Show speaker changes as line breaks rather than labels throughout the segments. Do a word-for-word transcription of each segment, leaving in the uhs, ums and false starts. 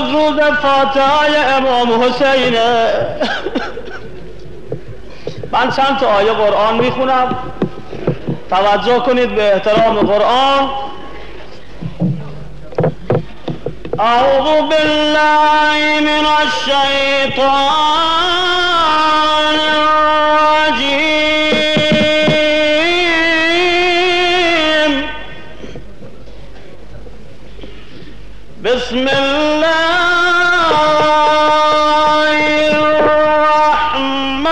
امروز روز فاتحه امام حسینه. من چند تا آیه قرآن میخونم، توجه کنید به احترام قرآن. اعوذ بالله من الشیطان الرجیم. بسم الله الرحمن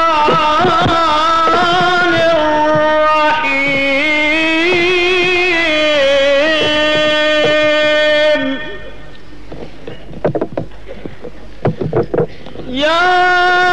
الرحیم. یا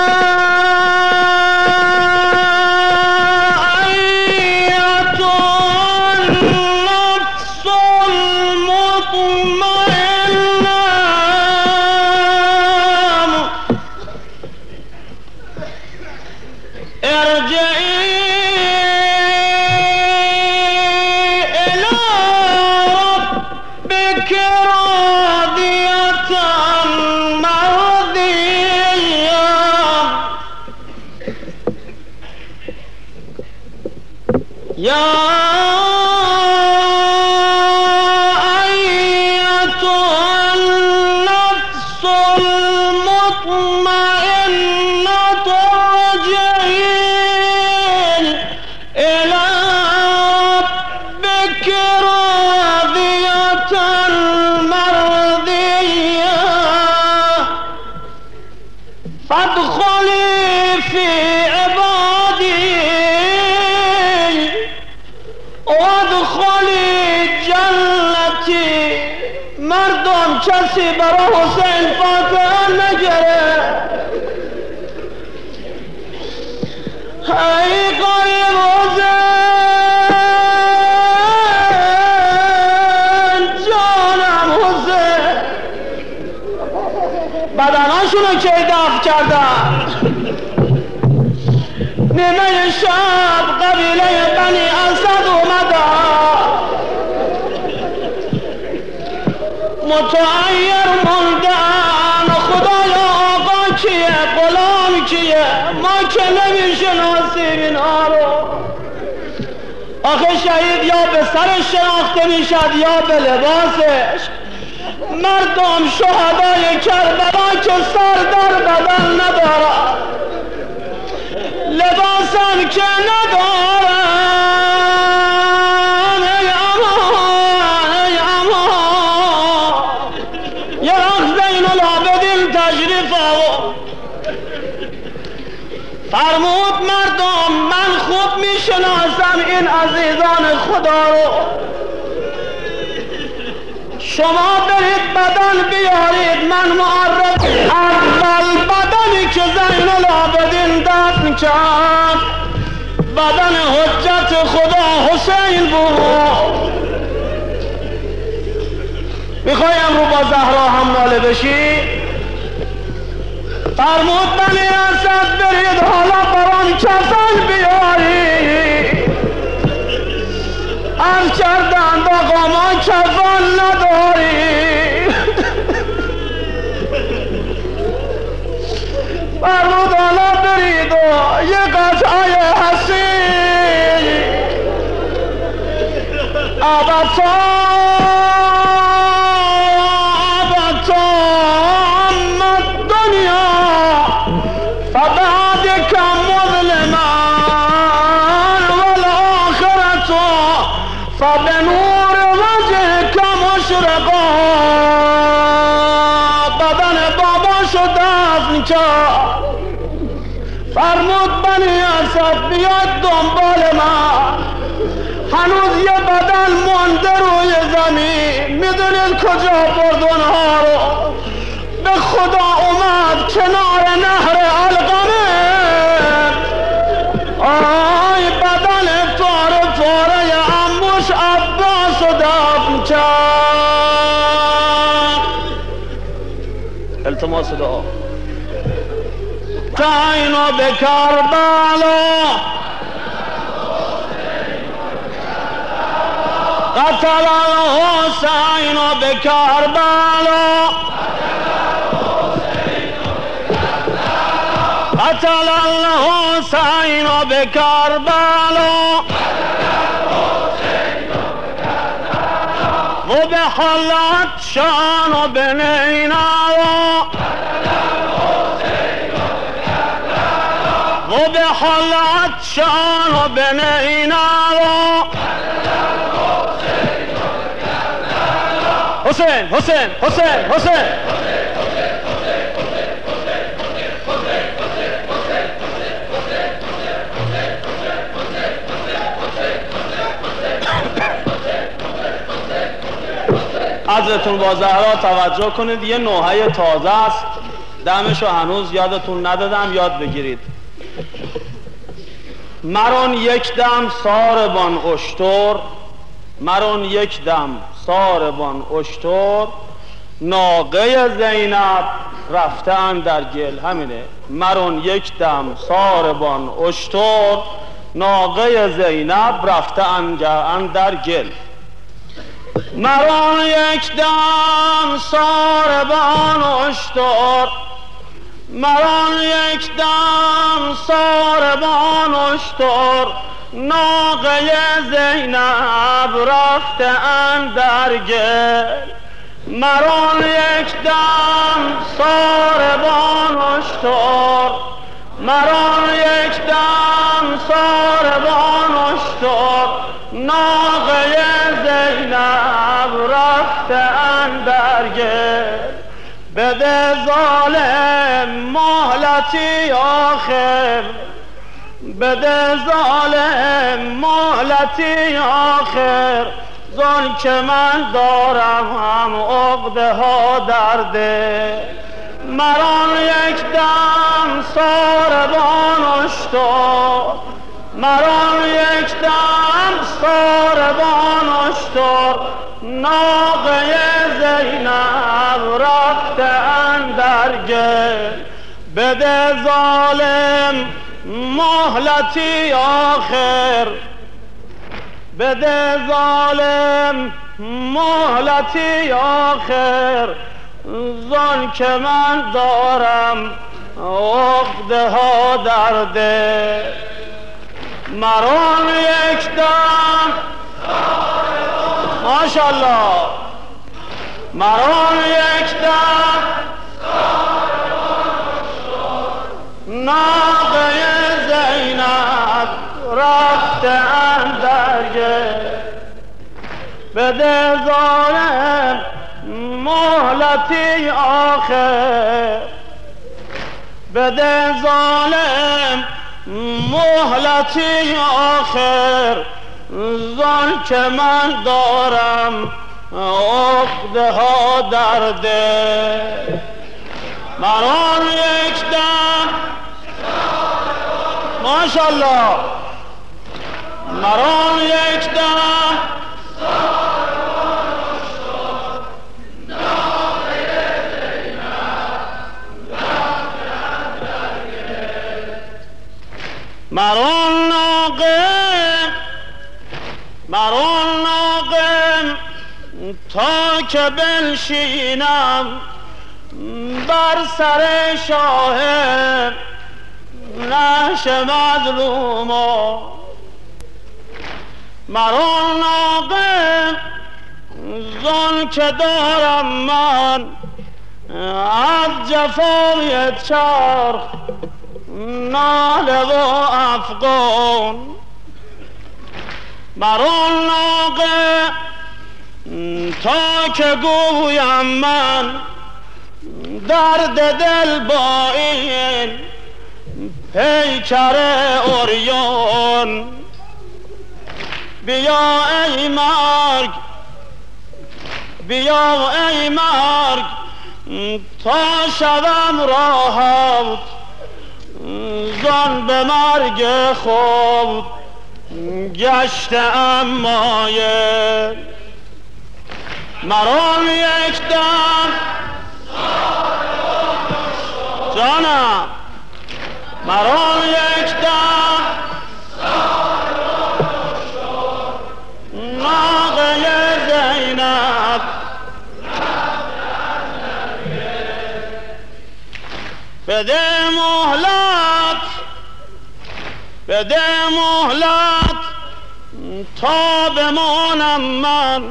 کسی برای حسین فاتحه نگره. ای قایب حسین، جانم حسین. بدناشونو که دفع کردن. نیمه شب قبیله بنی اسد اومدن، متعیر موندن. خدایا آقا کیه، غلام کیه؟ ما که نمیشناسیم اینا رو. آخه شهید یا به سرش شناخته میشد یا به لباسش. مردم شهدای کربلا که سر در بدن ندارن، لباسم که ندارن. ای امان ای امان، یه وقت زین العابدین تشریف آورد، فرمود مردم من خوب میشناسم این عزیزان خدا رو، شما برید بدن بیارید من معرف. اول بدنی که زین العابدین دفن کرد بدن حجت خدا حسین بود. میخوای امرو با زهرا هم ناله بشی؟ فرمود بنی اسد برید حالا برام کفن بیاری. عرض کردند آقا ما کفن نداری. فرمود حالا برید و یه قطعه حسین ابتا ابتا امت دنیا فبعدک مظلما والآخرة فبنور وجهک مشرقا. بدن باباشو دفن کرد، فرمود بنی اسد بیاد دنبال من، هنوز یه بدن مونده روی زمین. میدونید کجا برد اونها رو؟ به خدا اومد کنار نهر علقمه. آی بدن پاره پاره عموش عباس رو دفن کرد. التماس دعا. تعینو به کربلا قتل الحسین به کربلا قتل الحسین به کربلا و به حالت شان و به نینوا و به حالت شان و به نینوا حسین حسین حسین حسین حضرتون با زهرا توجه کنید، یه نوحه تازه است، دمشو هنوز یادتون ندادم، یاد بگیرید. مرون یک دم ساربان اشتر، مرون یک دم ساربان اشتر، ناقه زینب رفتن در گل. همینه، مرون یک دم ساربان اشتر، ناقه زینب رفتن در گل. مرون یک دم ساربان اشتر، مرون یک دم ساربان اشتر، ناقه زینب رفتن در گل. مرون یک دم ساربان اشتر، مرون یک دم ساربان اشتر، ناقه زینب رفتن در گل. بده ظالم مهلتی آخر، بده ظالم مهلتی آخر، زان که من دارم هم عقده ها در دل. مران یک دم ساربان اشتر، مران یک دم ساربان اشتر، ناقه زینب رفتن در گل. بده ظالم مهلتی آخر، بده ظالم مهلتی آخر، زان که من دارم عقده ها در دل. مران یک دم ماشاءالله، مران یک دم ناقه زینب رفتن در گل. بده ظالم مهلتی آخر، بده ظالم مهلتی آخر، زان که من دارم عقده ها در دل. مران یک دم ماشاءالله، مران یک دم مران ناقم، مران ناقم تا که بنشینم بر سر شاه نعش مظلوما. مران ناقم زان که دارم من از جفای چرخ ناله و افغان. مران ناقه تا که گویم من درد دل با این پیکر اوریان. بیا ای مرگ، بیا ای مرگ تا شوم راحت زان به مرگ خود گشتم مایل. مران یک دم جانم، مران یک دم ناقه زینب بده مهلت بده مهلت تا بمانم من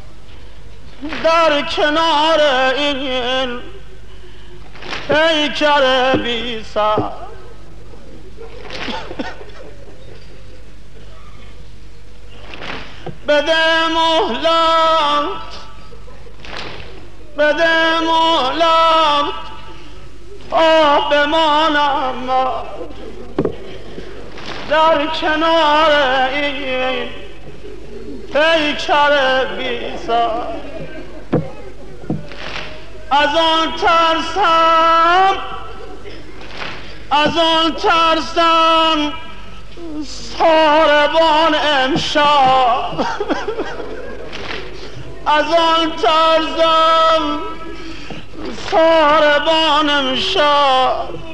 در کنار این پیکر بی سر. بده مهلت بده مهلت تا بمانم من در کنار این پیکر بی سر. از آن ترسم از آن ترسم ساربان امشب از آن ترسم ساربان امشب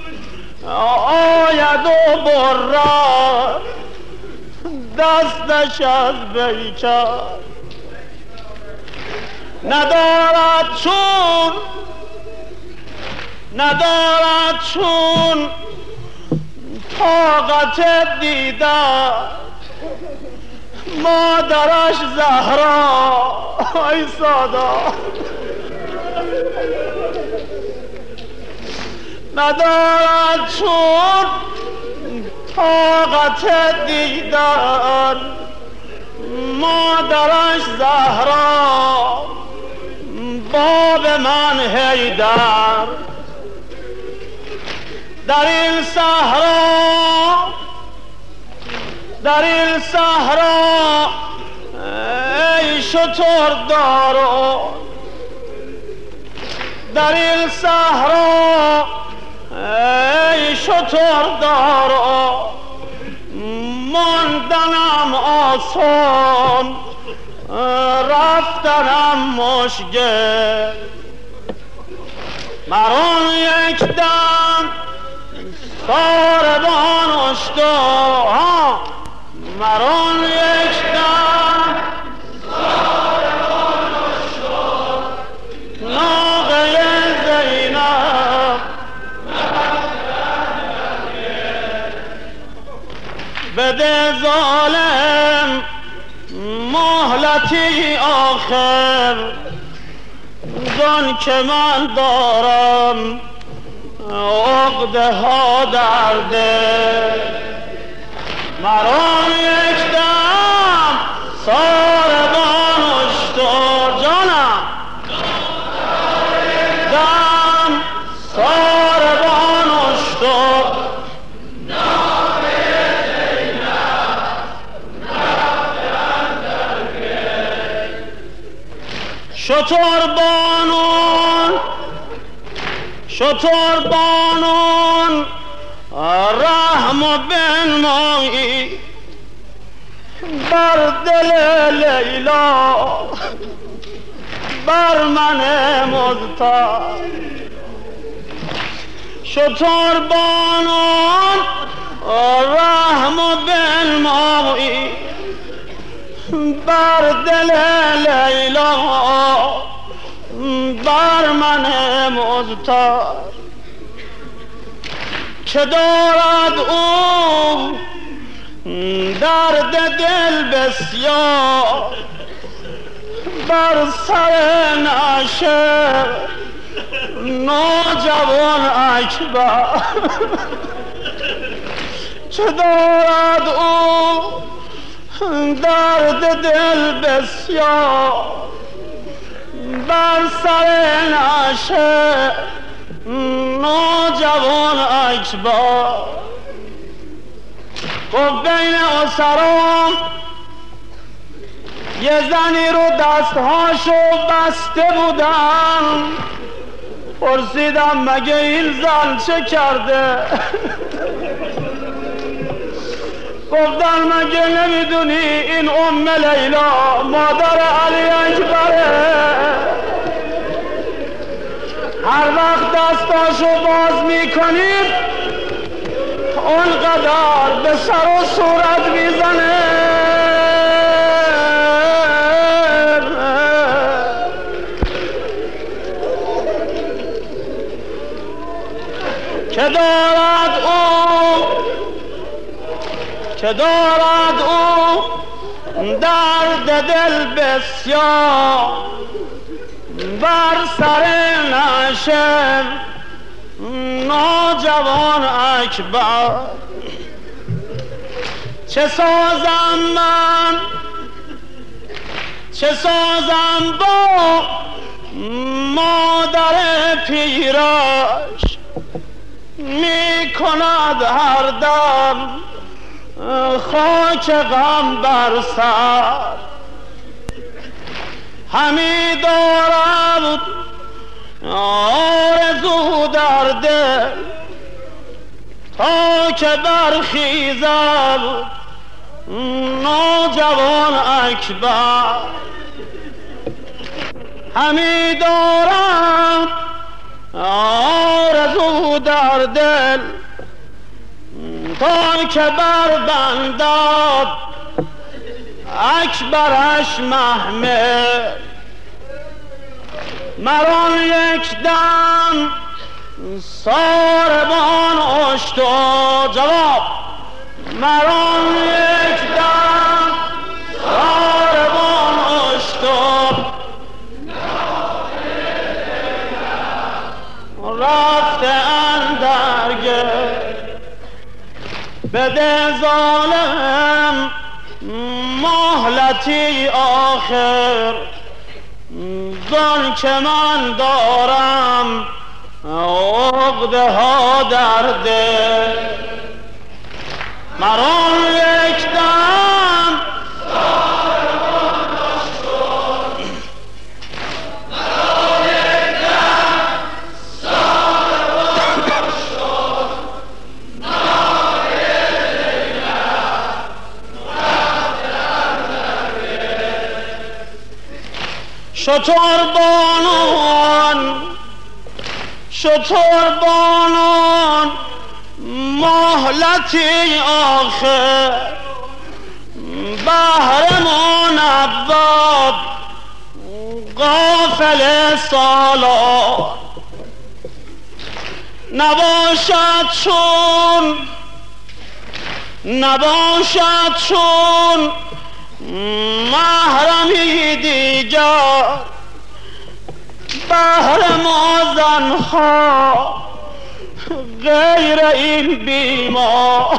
آید و برد دستش از بیکر. ندارد چون ندارد چون طاقت دیدن مادرش زهرا. ای سادا ندارد چون طاقت دیدن مادرش زهرا باب من حیدر. در این صحرا در این صحرا ای شتردارو در این صحرا ای شتردارو ماندنم آسان رفتنم مشکل. مران یک دم ساربان اشتها مران یک دم ساربان اشتها ناقه زینب بده ظالم مهلتی آخر زن که من دارم عقده ها در دل. مران یک دم ساربان اشتر جانم دم ساربان اشتر شتر بانون شتر بانون رحم و بنمایی بر دل لیلا بر من مضطر. شتر بانون رحم و بنمایی بر دل لیلا بر من مضطر. که دارد او درد دل بسیار بر سر نشه نوجوان اکبر. که دارد او درد دل بسیار بر سر نشه نوجوان اکبر. گفت بین اسرام یه زنی رو دستهاشو بسته بودم. پرسیدم مگه این زن چه کرده؟ گفتن مگه نمیدونی این ام لیلا مادر علی اکبره؟ هر وقت دستاشو باز میکنید اونقدر به سر و صورت میزنه. که دارد او که دارد او درد دل بسیار بر سر نشه نوجوان اکبر. چه سازم من چه سازم با مادر پیرش می کند هر دم خاک غم بر سر. همی دارم آرزو در دل تا که برخیزم نوجوان اکبر. همی دارم آرزو در دل تا که بربندد اکبرش محمل. مران یک دم ساربان اشتر جواب. مران یک دم ساربان اشتر رفته اندرگه بده ظالم مهلتی آخر زان که من دارم عقده ها در دل. مران یک دم ساربان اشتر مران یک دم ساربان اشتر نای لیلم رفتم در شتر بانان شتر بانان مهلتی آخر بهر منبب غافل سالار. نباشد چون نباشد چون محرمی دیگر بهر ما زنها غیر این بیمار.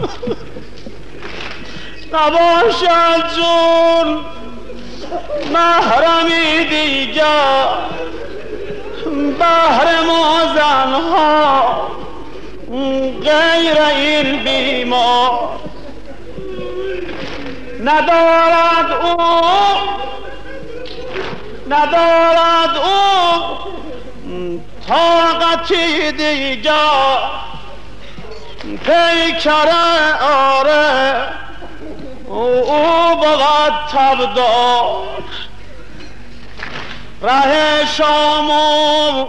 نباشد جون محرمی دیگر بهر ما زنها غیر این بیمار. ندارد او ندارد او طاقتی دیگر پیکر آره او بود تبدار. ره شام و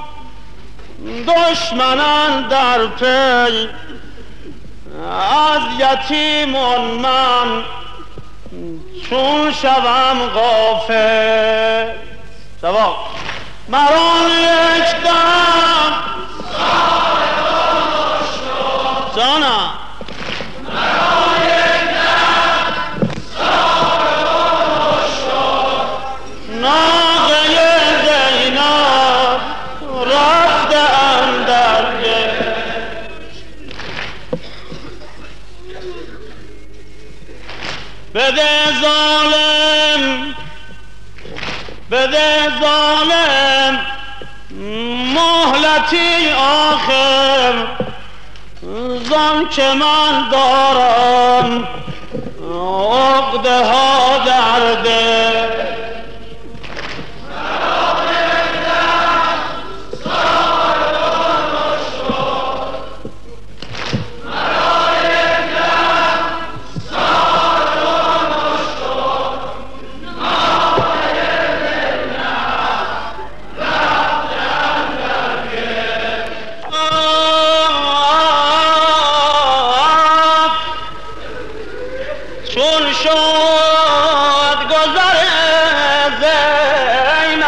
دشمنان در پی از یتیمان من چون شوم غافل. جواب. مران یک دم ساربان اشتر جانم مران یک دم ساربان اشتر ناقه زینب رفته اندرگه بده ظالم بده ظالم مهلتی آخر زان که من دارم عقده ها در دل. چون شد گذر زینب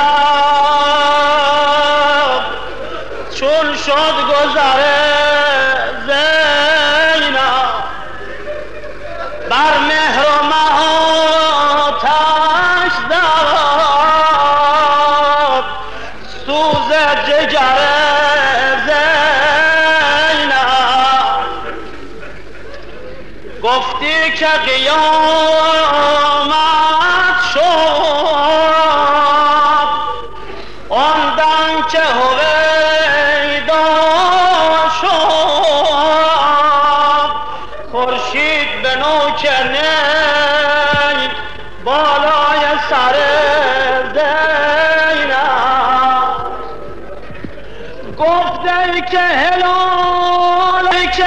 چون شد گذر زینب جگر زینب گفتی که قیامت شد آن دم که هویدا شد خورشید به نوک نی بالای سر زینب گفت ای که هلال ای که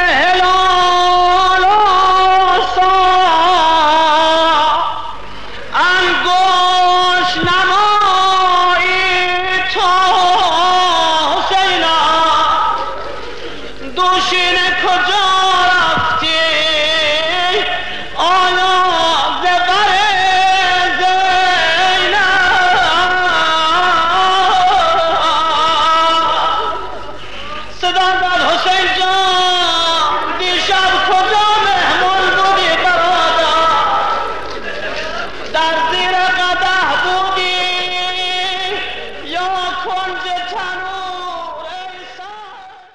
هلال آسا انگار